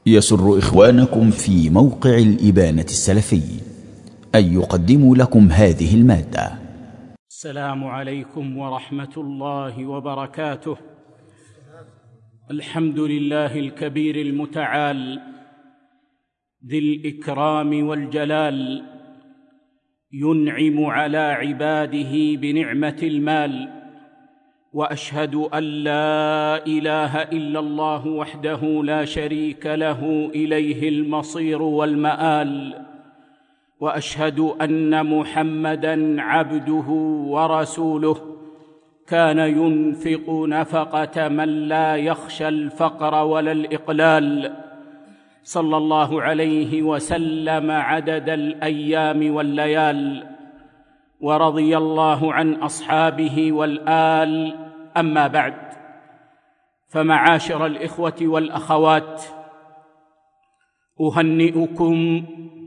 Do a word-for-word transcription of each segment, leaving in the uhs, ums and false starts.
يسر إخوانكم في موقع الإبانة السلفي أن يقدموا لكم هذه المادة. السلام عليكم ورحمة الله وبركاته. الحمد لله الكبير المتعال ذي الإكرام والجلال، ينعم على عباده بنعمة المال، وأشهد أن لا إله إلا الله وحده لا شريك له إليه المصير والمآل، وأشهد أن محمدًا عبده ورسوله كان ينفق نفقة من لا يخشى الفقر ولا الإقلال، صلى الله عليه وسلم عدد الأيام والليال، ورضي الله عن أصحابه والآل. أما بعد، فمعاشر الإخوة والأخوات، أهنئكم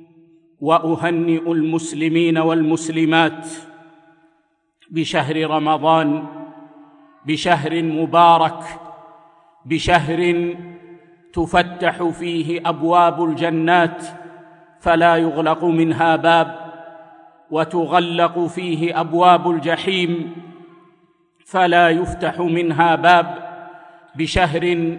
وأهنئ المسلمين والمسلمات بشهر رمضان، بشهر مبارك، بشهر تفتح فيه أبواب الجنات فلا يغلق منها باب، وتغلق فيه أبواب الجحيم فلا يفتح منها باب، بشهر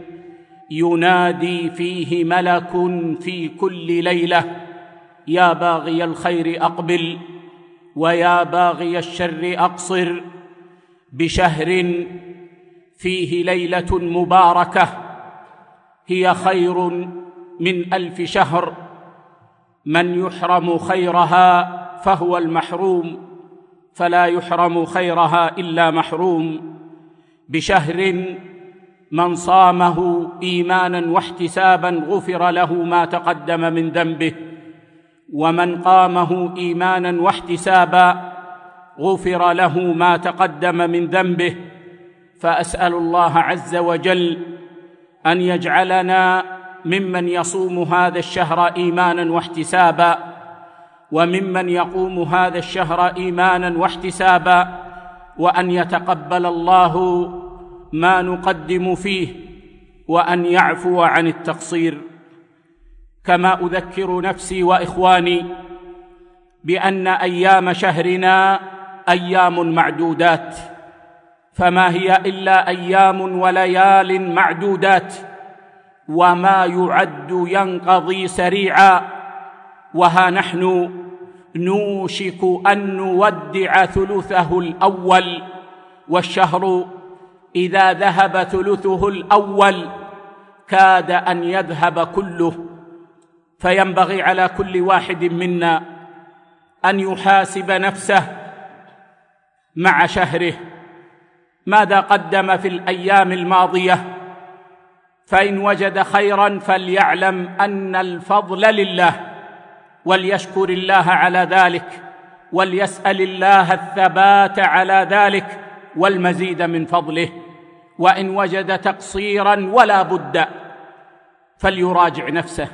ينادي فيه ملك في كل ليلة: يا باغي الخير أقبل ويا باغي الشر أقصر، بشهر فيه ليلة مباركة هي خير من ألف شهر، من يحرم خيرها فهو المحروم، فلا يحرم خيرها إلا محروم، بشهر من صامه إيمانا واحتسابا غفر له ما تقدم من ذنبه، ومن قامه إيمانا واحتسابا غفر له ما تقدم من ذنبه. فأسأل الله عز وجل أن يجعلنا ممن يصوم هذا الشهر إيمانا واحتسابا، وممن يقوم هذا الشهر إيمانا واحتسابا، وأن يتقبل الله ما نقدم فيه، وأن يعفو عن التقصير. كما أذكر نفسي وإخواني بأن أيام شهرنا أيام معدودات، فما هي إلا أيام وليال معدودات، وما يعد ينقضي سريعا، وها نحن نوشك أن نودع ثلثه الأول، والشهر إذا ذهب ثلثه الأول كاد أن يذهب كله. فينبغي على كل واحد منا أن يحاسب نفسه مع شهره، ماذا قدم في الأيام الماضية؟ فإن وجد خيرا فليعلم أن الفضل لله، وليشكر الله على ذلك، وليسأل الله الثبات على ذلك والمزيد من فضله. وإن وجد تقصيرا ولا بد فليراجع نفسه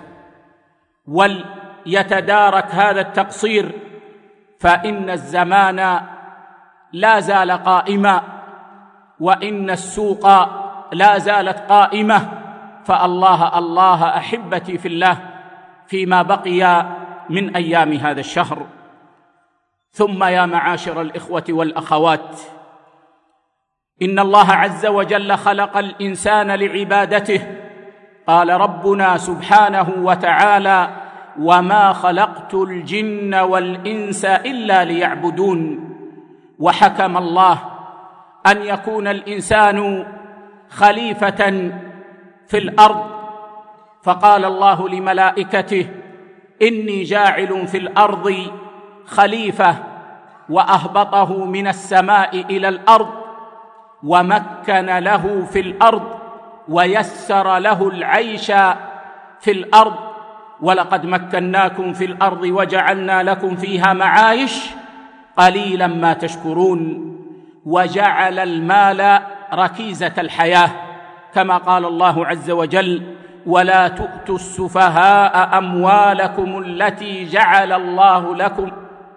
وليتدارك هذا التقصير، فإن الزمان لا زال قائما، وإن السوق لا زالت قائمة، فالله الله أحبتي في الله فيما بقي من أيام هذا الشهر. ثم يا معاشر الإخوة والأخوات، إن الله عز وجل خلق الإنسان لعبادته، قال ربنا سبحانه وتعالى: وما خلقت الجن والإنس إلا ليعبدون. وحكم الله أن يكون الإنسان خليفة في الأرض، فقال الله لملائكته: إني جاعل في الأرض خليفة، وأهبطه من السماء إلى الأرض، ومكن له في الأرض، ويسر له العيش في الأرض. ولقد مكناكم في الأرض وجعلنا لكم فيها معايش قليلا ما تشكرون. وجعل المال ركيزة الحياة، كما قال الله عز وجل: ولا تؤتوا السفهاء أموالكم التي جعل الله لكم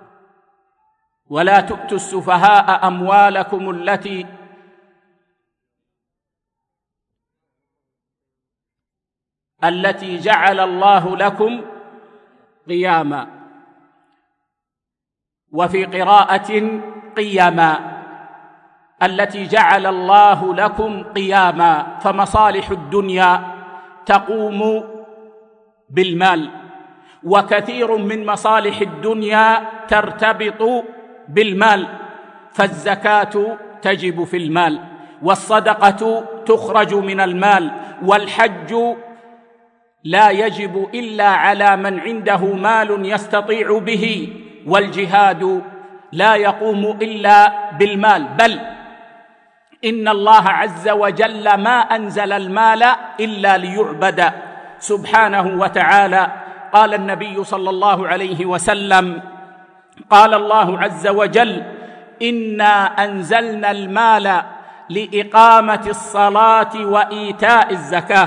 ولا تؤتوا السفهاء أموالكم التي التي جعل الله لكم قياما، وفي قراءة قيما، التي جعل الله لكم قياما. فمصالح الدنيا تقوم بالمال، وكثير من مصالح الدنيا ترتبط بالمال، فالزكاة تجب في المال، والصدقة تخرج من المال، والحج لا يجب إلا على من عنده مال يستطيع به، والجهاد لا يقوم إلا بالمال. بل إن الله عز وجل ما أنزل المال إلا ليعبد سبحانه وتعالى. قال النبي صلى الله عليه وسلم: قال الله عز وجل: إنا أنزلنا المال لإقامة الصلاة وإيتاء الزكاة.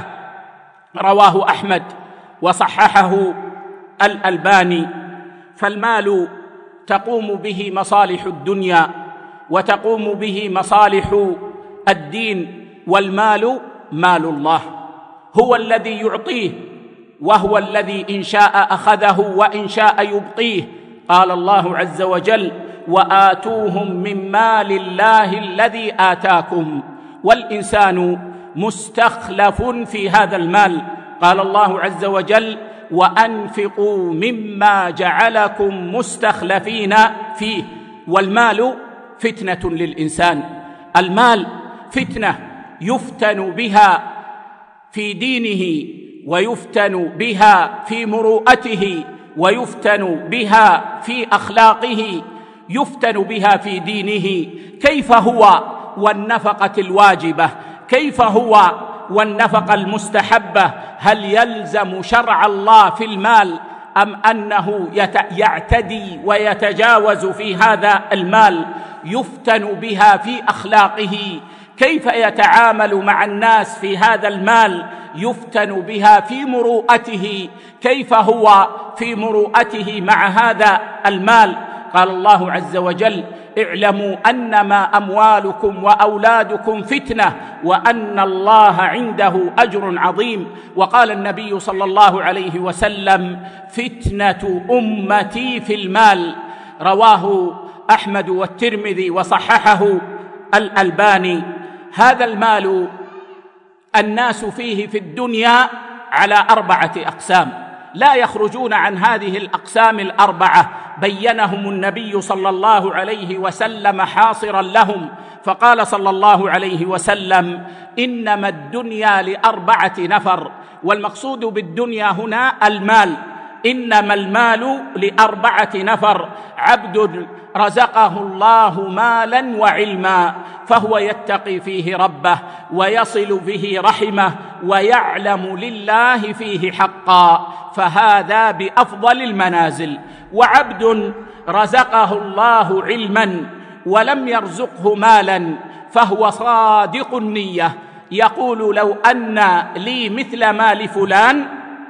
رواه أحمد وصححه الألباني. فالمال تقوم به مصالح الدنيا، وتقوم به مصالح الدين، والمال مال الله، هو الذي يعطيه، وهو الذي إن شاء أخذه وإن شاء يبقيه. قال الله عز وجل: وآتوهم من مال الله الذي آتاكم، والإنسان مستخلف في هذا المال. قال الله عز وجل: وأنفقوا مما جعلكم مستخلفين فيه. والمال فتنة للإنسان، المال فتنة يفتن بها في دينه، ويفتن بها في مروءته، ويفتن بها في أخلاقه، يفتن بها في دينه. كيف هو والنفقة الواجبة؟ كيف هو والنفقة المستحبة؟ هل يلزم شرع الله في المال، أم أنه يعتدي ويتجاوز في هذا المال؟ يفتن بها في أخلاقه، كيف يتعامل مع الناس في هذا المال؟ يفتن بها في مروءته، كيف هو في مروءته مع هذا المال؟ قال الله عز وجل: اعلموا أنما أموالكم وأولادكم فتنة وأن الله عنده أجر عظيم. وقال النبي صلى الله عليه وسلم: فتنة أمتي في المال. رواه أحمد والترمذي وصححه الألباني. هذا المال الناس فيه في الدنيا على أربعة أقسام، لا يخرجون عن هذه الأقسام الأربعة، بينهم النبي صلى الله عليه وسلم حاصرا لهم، فقال صلى الله عليه وسلم: إنما الدنيا لأربعة نفر. والمقصود بالدنيا هنا المال. إنما المال لأربعة نفر: عبد رزقه الله مالا وعلما، فهو يتقي فيه ربه، ويصل به رحمه، ويعلم لله فيه حقا، فهذا بأفضل المنازل. وعبد رزقه الله علما ولم يرزقه مالا، فهو صادق النية، يقول: لو أن لي مثل ما لفلان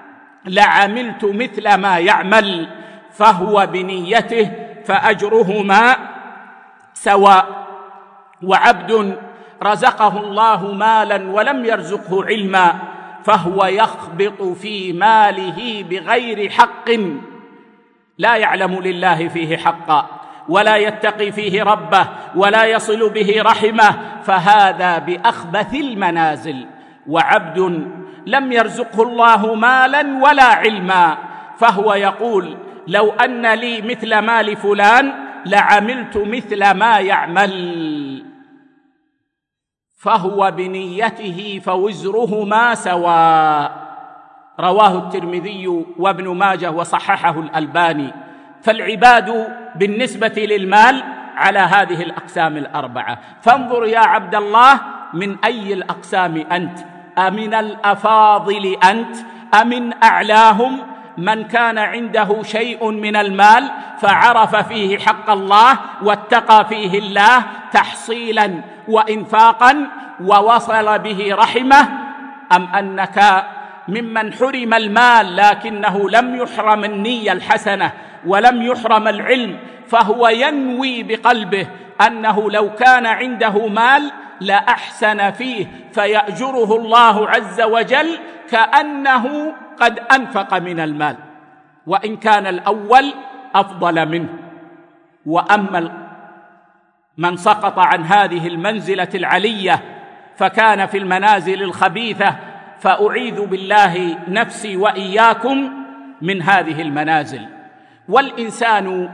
لعملت مثل ما يعمل، فهو بنيته فأجرهما سواء. وعبد رزقه الله مالا ولم يرزقه علما، فهو يخبط في ماله بغير حق، لا يعلم لله فيه حقا، ولا يتقي فيه ربه، ولا يصل به رحمه، فهذا بأخبث المنازل. وعبد لم يرزقه الله مالا ولا علما، فهو يقول: لو أن لي مثل ما لفلان لعملت مثل ما يعمل، فهو بنيته فوزرهما سواء. رواه الترمذي وابن ماجه وصححه الألباني. فالعباد بالنسبة للمال على هذه الأقسام الأربعة. فانظر يا عبد الله، من أي الأقسام أنت؟ أمن الأفاضل أنت؟ أمن أعلاهم؟ من كان عنده شيء من المال فعرف فيه حق الله واتقى فيه الله تحصيلا وإنفاقا ووصل به رحمه، أم أنك ممن حرم المال لكنه لم يحرم النية الحسنة ولم يحرم العلم، فهو ينوي بقلبه أنه لو كان عنده مال لأحسن فيه فيأجره الله عز وجل كأنه قد أنفق من المال، وإن كان الأول أفضل منه. وأما من سقط عن هذه المنزلة العلية فكان في المنازل الخبيثة، فأعيذ بالله نفسي وإياكم من هذه المنازل. والإنسان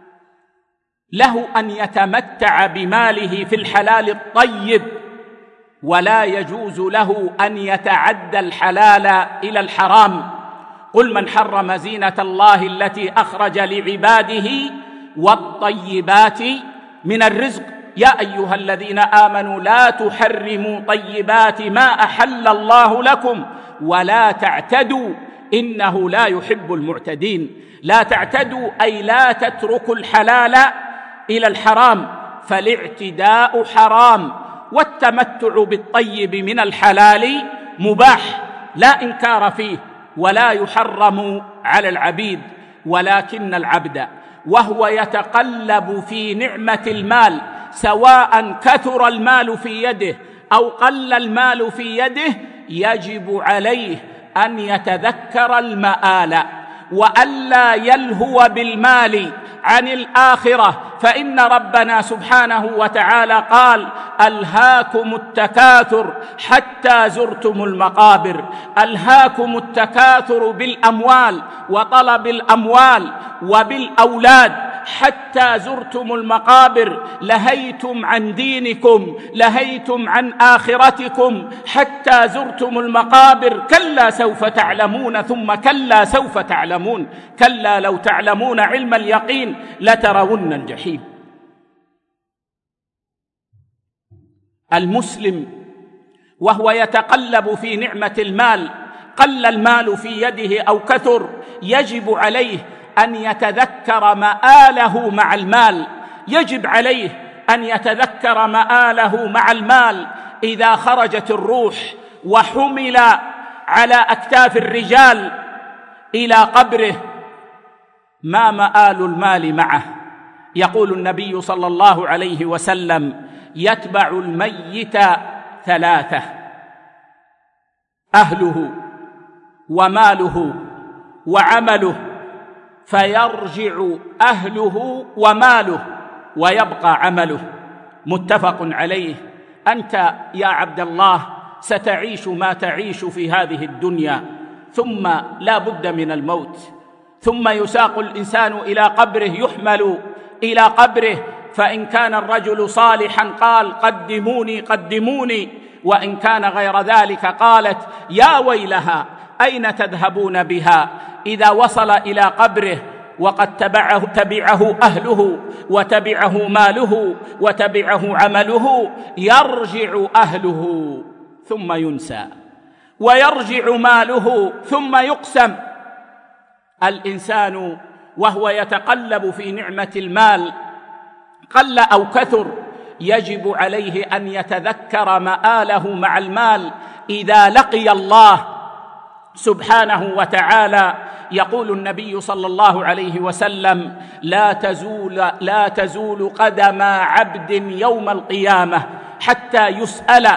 له أن يتمتع بماله في الحلال الطيب، ولا يجوز له أن يتعدى الحلال إلى الحرام. قل من حرم زينة الله التي أخرج لعباده والطيبات من الرزق يا أيها الذين آمنوا لا تحرموا طيبات ما أحل الله لكم ولا تعتدوا إنه لا يحب المعتدين. لا تعتدوا أي لا تتركوا الحلال إلى الحرام، فالاعتداء حرام، والتمتع بالطيب من الحلال مباح لا إنكار فيه ولا يحرم على العبيد. ولكن العبد وهو يتقلب في نعمة المال، سواء كثر المال في يده أو قل المال في يده، يجب عليه أن يتذكر المآل وألا يلهو بالمال عن الآخرة، فإن ربنا سبحانه وتعالى قال: ألهاكم التكاثر حتى زرتم المقابر. ألهاكم التكاثر بالأموال وطلب الأموال وبالأولاد حتى زرتم المقابر، لهيتم عن دينكم، لهيتم عن آخرتكم حتى زرتم المقابر. كلا سوف تعلمون ثم كلا سوف تعلمون، كلا لو تعلمون علم اليقين لترون الجحيم. المسلم وهو يتقلب في نعمة المال، قل المال في يده أو كثر، يجب عليه أن يتذكر مآله مع المال. يجب عليه أن يتذكر مآله مع المال إذا خرجت الروح وحمل على أكتاف الرجال إلى قبره، ما مآل المال معه؟ يقول النبي صلى الله عليه وسلم: يتبع الميت ثلاثة: أهله وماله وعمله، فيرجع أهله وماله ويبقى عمله. متفق عليه. أنت يا عبد الله ستعيش ما تعيش في هذه الدنيا، ثم لا بد من الموت، ثم يساق الإنسان إلى قبره، يحمل إلى قبره، فإن كان الرجل صالحا قال: قدموني قدموني، وإن كان غير ذلك قالت: يا ويلها أين تذهبون بها؟ إذا وصل إلى قبره وقد تبعه, تبعه أهله وتبعه ماله وتبعه عمله، يرجع أهله ثم ينسى، ويرجع ماله ثم يقسم. الإنسان وهو يتقلب في نعمة المال، قل أو كثر، يجب عليه أن يتذكر مآله مع المال إذا لقي الله سبحانه وتعالى. يقول النبي صلى الله عليه وسلم: لا تزول لا تزول قدم عبد يوم القيامة حتى يسأل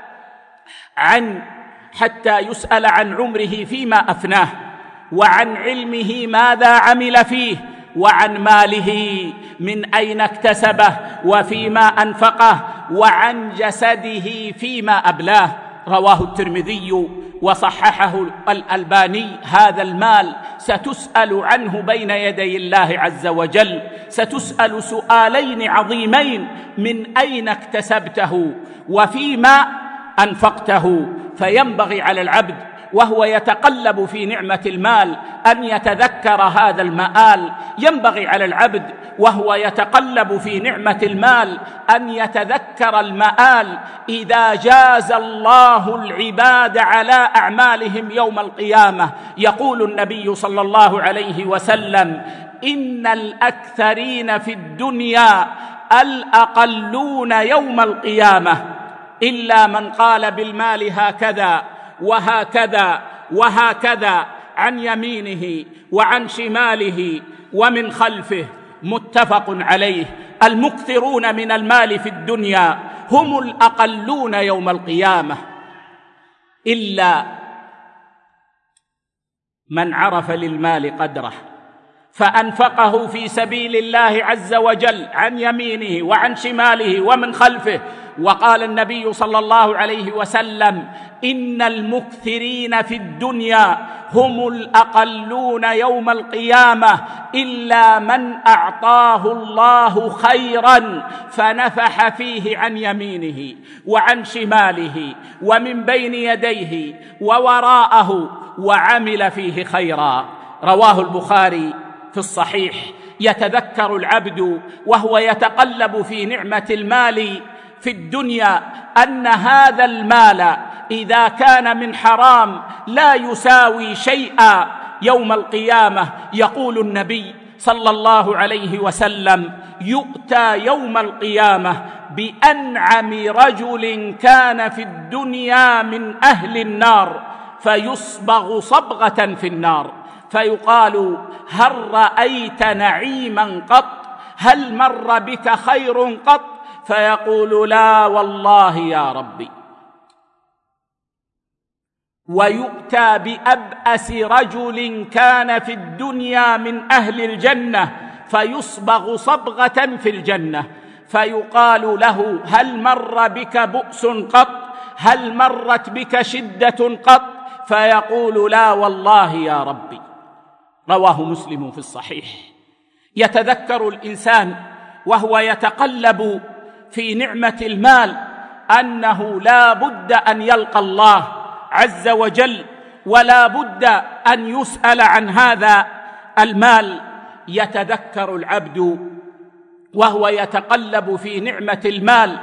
عن حتى يسأل عن عمره فيما أفناه، وعن علمه ماذا عمل فيه، وعن ماله من أين اكتسبه وفيما أنفقه، وعن جسده فيما أبلاه. رواه الترمذي وصححه الألباني. هذا المال ستسأل عنه بين يدي الله عز وجل، ستسأل سؤالين عظيمين: من أين اكتسبته وفيما أنفقته؟ فينبغي على العبد وهو يتقلب في نعمة المال أن يتذكر هذا المآل. ينبغي على العبد وهو يتقلب في نعمة المال أن يتذكر المآل إذا جاز الله العباد على أعمالهم يوم القيامة. يقول النبي صلى الله عليه وسلم: إن الأكثرين في الدنيا الأقلون يوم القيامة، إلا من قال بالمال هكذا وهكذا وهكذا، عن يمينه وعن شماله ومن خلفه. متفق عليه. المكثرون من المال في الدنيا هم الأقلون يوم القيامة إلا من عرف للمال قدره فأنفقه في سبيل الله عز وجل عن يمينه وعن شماله ومن خلفه. وقال النبي صلى الله عليه وسلم: إن المكثرين في الدنيا هم الأقلون يوم القيامة إلا من أعطاه الله خيرا فنفح فيه عن يمينه وعن شماله ومن بين يديه ووراءه وعمل فيه خيرا. رواه البخاري في الصحيح. يتذكر العبد وهو يتقلب في نعمة المال في الدنيا أن هذا المال إذا كان من حرام لا يساوي شيئا يوم القيامة. يقول النبي صلى الله عليه وسلم: يؤتى يوم القيامة بأنعم رجل كان في الدنيا من أهل النار فيصبغ صبغة في النار فيقال: هل رأيت نعيما قط؟ هل مر بك خير قط؟ فيقول: لا والله يا ربي. ويؤتى بأبأس رجل كان في الدنيا من أهل الجنة فيصبغ صبغة في الجنة فيقال له: هل مر بك بؤس قط؟ هل مرت بك شدة قط؟ فيقول: لا والله يا ربي. رواه مسلم في الصحيح. يتذكر الإنسان وهو يتقلب في نعمة المال أنه لا بد أن يلقى الله عز وجل ولا بد أن يسأل عن هذا المال. يتذكر العبد وهو يتقلب في نعمة المال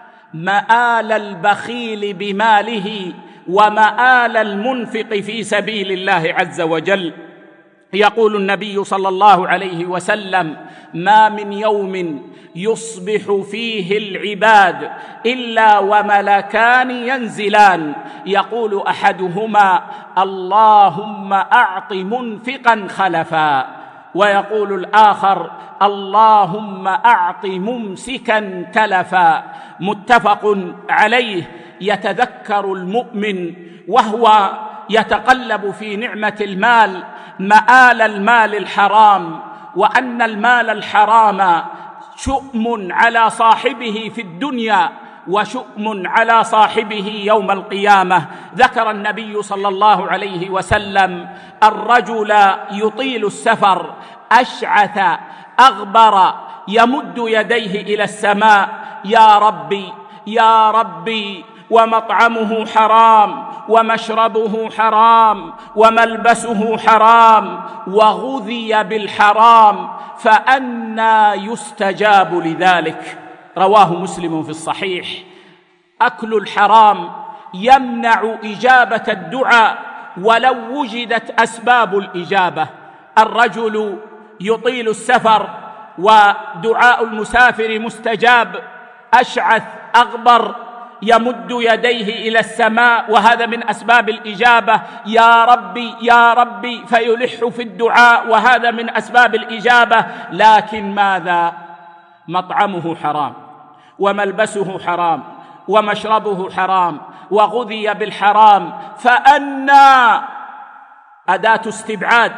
مآل البخيل بماله ومآل المنفق في سبيل الله عز وجل. يقول النبي صلى الله عليه وسلم: ما من يوم يصبح فيه العباد إلا وملكان ينزلان يقول أحدهما: اللهم أعط منفقا خلفا، ويقول الآخر: اللهم أعط ممسكا تلفا. متفق عليه. يتذكر المؤمن وهو يتقلب في نعمة المال مآل المال الحرام، وأن المال الحرام شؤم على صاحبه في الدنيا وشؤم على صاحبه يوم القيامة. ذكر النبي صلى الله عليه وسلم الرجل يطيل السفر أشعث أغبر يمد يديه إلى السماء: يا ربي يا ربي، ومطعمه حرام ومشربه حرام وملبسه حرام وغذي بالحرام فأنى يستجاب لذلك. رواه مسلم في الصحيح. أكل الحرام يمنع إجابة الدعاء ولو وجدت أسباب الإجابة. الرجل يطيل السفر ودعاء المسافر مستجاب، أشعث أغبر يمد يديه إلى السماء وهذا من أسباب الإجابة: يا ربي يا ربي، فيلح في الدعاء وهذا من أسباب الإجابة. لكن ماذا؟ مطعمه حرام وملبسه حرام ومشربه حرام وغذي بالحرام فأنى أداة استبعاد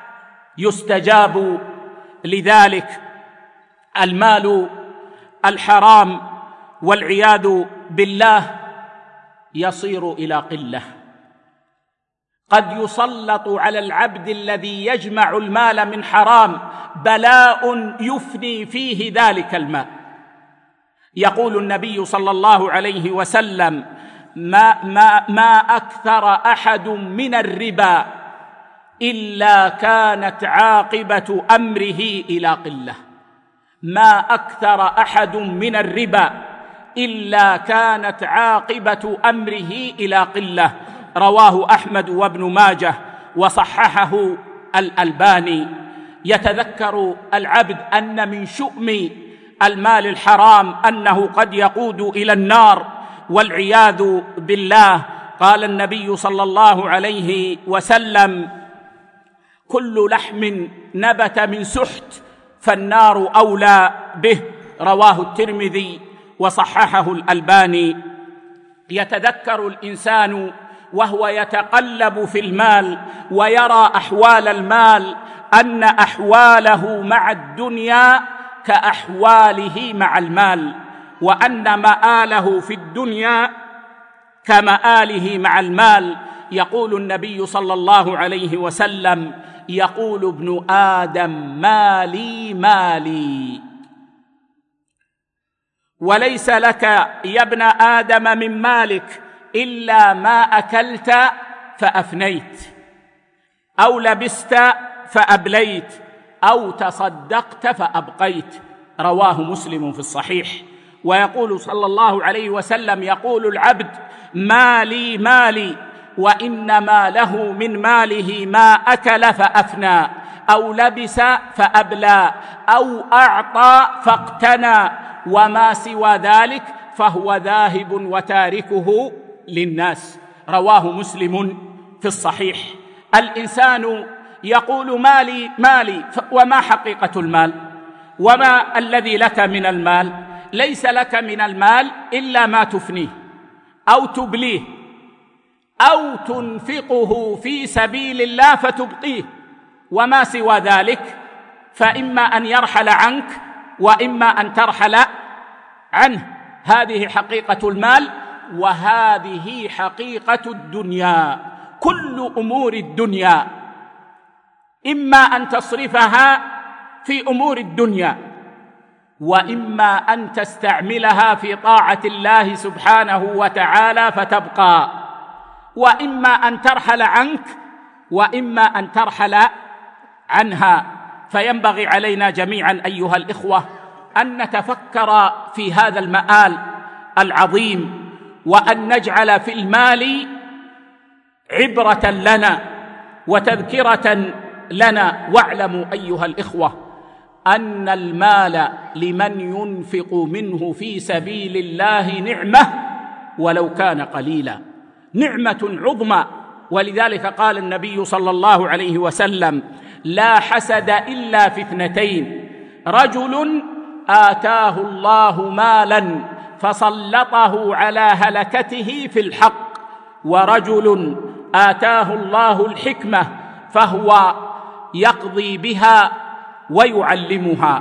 يستجاب لذلك. المال الحرام والعياذ بالله يصير إلى قلة. قد يسلط على العبد الذي يجمع المال من حرام بلاء يفني فيه ذلك المال. يقول النبي صلى الله عليه وسلم: ما, ما, ما أكثر أحد من الربا إلا كانت عاقبة أمره إلى قلة. ما أكثر أحد من الربا إلا كانت عاقبة أمره إلى قلة. رواه أحمد وابن ماجه وصححه الألباني. يتذكر العبد أن من شؤم المال الحرام أنه قد يقود إلى النار والعياذ بالله. قال النبي صلى الله عليه وسلم: كل لحم نبت من سحت فالنار أولى به. رواه الترمذي وصححه الألباني: يتذكر الإنسان وهو يتقلب في المال ويرى أحوال المال أن أحواله مع الدنيا كأحواله مع المال، وأن مآله في الدنيا كمآله مع المال. يقول النبي صلى الله عليه وسلم: يقول ابن آدم مالي مالي، وليس لك يا ابن آدم من مالك إلا ما أكلت فأفنيت، أو لبست فأبليت، أو تصدقت فأبقيت. رواه مسلم في الصحيح. ويقول صلى الله عليه وسلم: يقول العبد مالي مالي، وإنما له من ماله ما أكل فأفنى، أو لبس فأبلى، أو أعطى فاقتنى، وما سوى ذلك فهو ذاهب وتاركه للناس. رواه مسلم في الصحيح. الإنسان يقول مالي مالي، وما حقيقة المال؟ وما الذي لك من المال؟ ليس لك من المال إلا ما تفنيه أو تبليه أو تنفقه في سبيل الله فتبقيه، وما سوى ذلك فإما أن يرحل عنك وإما أن ترحل عنه. هذه حقيقة المال، وهذه حقيقة الدنيا. كل أمور الدنيا إما أن تصرفها في أمور الدنيا، وإما أن تستعملها في طاعة الله سبحانه وتعالى فتبقى، وإما أن ترحل عنك وإما أن ترحل عنها. فينبغي علينا جميعا أيها الإخوة أن نتفكر في هذا المآل العظيم، وأن نجعل في المال عبرة لنا وتذكرة لنا. واعلموا أيها الإخوة أن المال لمن ينفق منه في سبيل الله نعمة ولو كان قليلا، نعمة عظمى. ولذلك قال النبي صلى الله عليه وسلم: لا حسد إلا في اثنتين: رجل آتاه الله مالا فسلطه على هلكته في الحق، ورجل آتاه الله الحكمة فهو يقضي بها ويعلمها.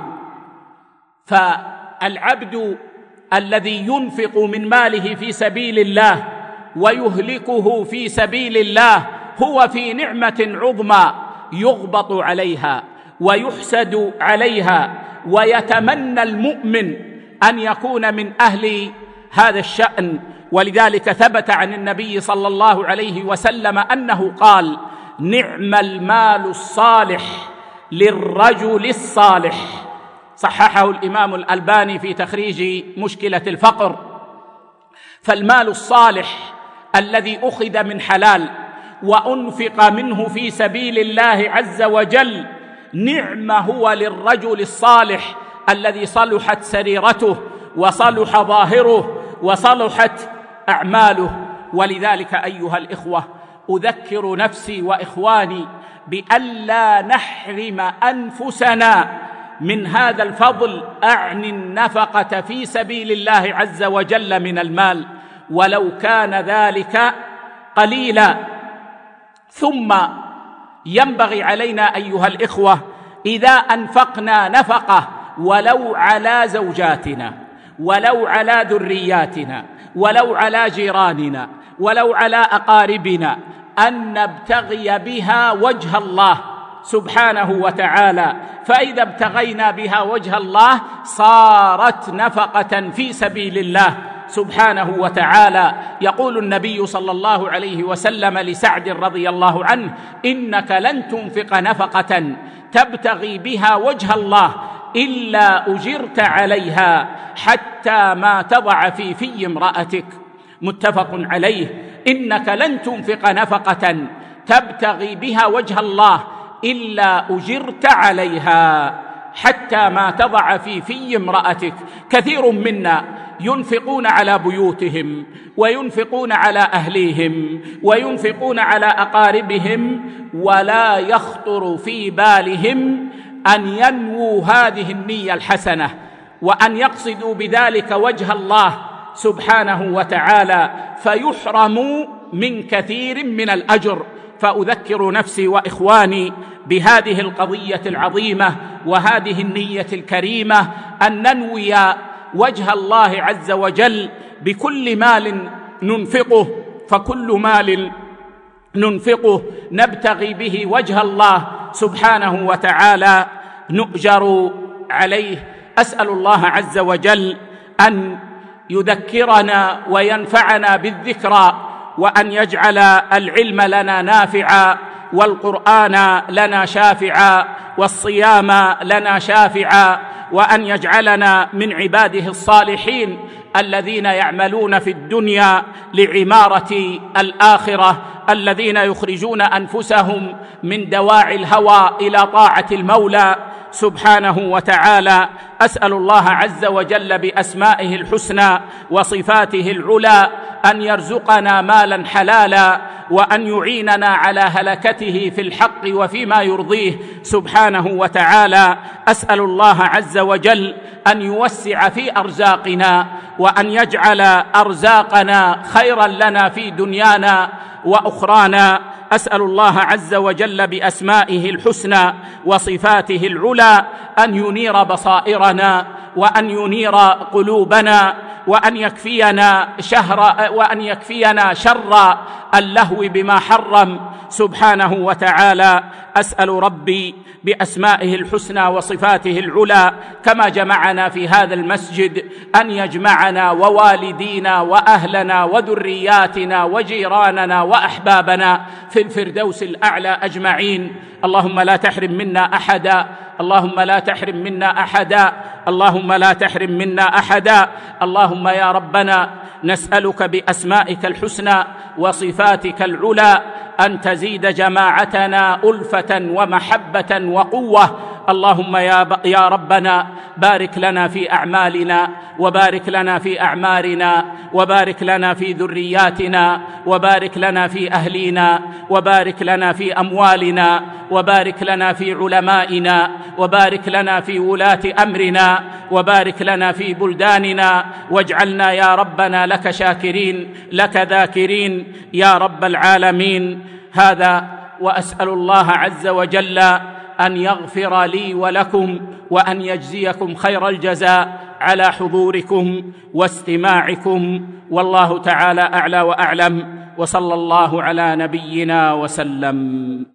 فالعبد الذي ينفق من ماله في سبيل الله ويهلكه في سبيل الله هو في نعمة عظمى يغبط عليها ويحسد عليها، ويتمنى المؤمن أن يكون من أهل هذا الشأن. ولذلك ثبت عن النبي صلى الله عليه وسلم أنه قال: نعم المال الصالح للرجل الصالح. صححه الإمام الألباني في تخريج مشكلة الفقر. فالمال الصالح الذي أخذ من حلال وأنفق منه في سبيل الله عز وجل نعم هو للرجل الصالح الذي صلحت سريرته وصلح ظاهره وصلحت أعماله. ولذلك أيها الإخوة أذكر نفسي وإخواني بألا نحرم أنفسنا من هذا الفضل، أعني النفقة في سبيل الله عز وجل من المال ولو كان ذلك قليلا. ثم ينبغي علينا أيها الإخوة إذا أنفقنا نفقة ولو على زوجاتنا ولو على ذرياتنا ولو على جيراننا ولو على أقاربنا أن نبتغي بها وجه الله سبحانه وتعالى. فإذا ابتغينا بها وجه الله صارت نفقة في سبيل الله سبحانه وتعالى. يقول النبي صلى الله عليه وسلم لسعد رضي الله عنه: إنك لن تنفق نفقة تبتغي بها وجه الله إلا أجرت عليها حتى ما تضع في في امرأتك. متفق عليه. إنك لن تنفق نفقة تبتغي بها وجه الله إلا أجرت عليها حتى ما تضع في في امرأتك. كثير منا ينفقون على بيوتهم وينفقون على أهليهم وينفقون على أقاربهم، ولا يخطر في بالهم أن ينووا هذه النية الحسنة وأن يقصدوا بذلك وجه الله سبحانه وتعالى، فيحرموا من كثير من الأجر. فأذكر نفسي وإخواني بهذه القضية العظيمة وهذه النية الكريمة، أن ننوي وجه الله عز وجل بكل مال ننفقه، فكل مال ننفقه نبتغي به وجه الله سبحانه وتعالى نؤجر عليه. أسأل الله عز وجل أن يذكرنا وينفعنا بالذكرى، وأن يجعل العلم لنا نافعا، والقرآن لنا شافعا، والصيام لنا شافعا، وأن يجعلنا من عباده الصالحين الذين يعملون في الدنيا لعمارة الآخرة، الذين يخرجون أنفسهم من دواعي الهوى إلى طاعة المولى سبحانه وتعالى. أسأل الله عز وجل بأسمائه الحسنى وصفاته العلى أن يرزقنا مالا حلالا، وأن يعيننا على هلكته في الحق وفيما يرضيه سبحانه وتعالى. أسأل الله عز وجل أن يوسع في أرزاقنا، وأن يجعل أرزاقنا خيرا لنا في دنيانا وأخرانا. أسأل الله عز وجل بأسمائه الحسنى وصفاته العلى أن ينير بصائرنا، وأن ينير قلوبنا، وأن يكفينا شهر وأن يكفينا شر اللهو بما حرم سبحانه وتعالى. أسأل ربي بأسمائه الحسنى وصفاته العلى كما جمعنا في هذا المسجد أن يجمعنا ووالدينا وأهلنا وذرياتنا وجيراننا وأحبابنا في الفردوس الأعلى أجمعين. اللهم لا تحرم منا أحدا، اللهم لا تحرم منا أحدا، اللهم لا تحرم منا أحدا. اللهم يا ربنا نسألك بأسمائك الحسنى وصفاتك العلى أن تزيد جماعتنا ألفة ومحبة وقوة. اللهم يا, يا ربنا بارك لنا في أعمالنا، وبارك لنا في أعمارنا، وبارك لنا في ذرياتنا، وبارك لنا في أهلينا، وبارك لنا في أموالنا، وبارك لنا في علمائنا، وبارك لنا في ولاة أمرنا، وبارك لنا في بلداننا، واجعلنا يا ربنا لك شاكرين لك ذاكرين يا رب العالمين. هذا وأسأل الله عز وجل أن يغفر لي ولكم، وأن يجزيكم خير الجزاء على حضوركم واستماعكم، والله تعالى أعلى وأعلم، وصلى الله على نبينا وسلم.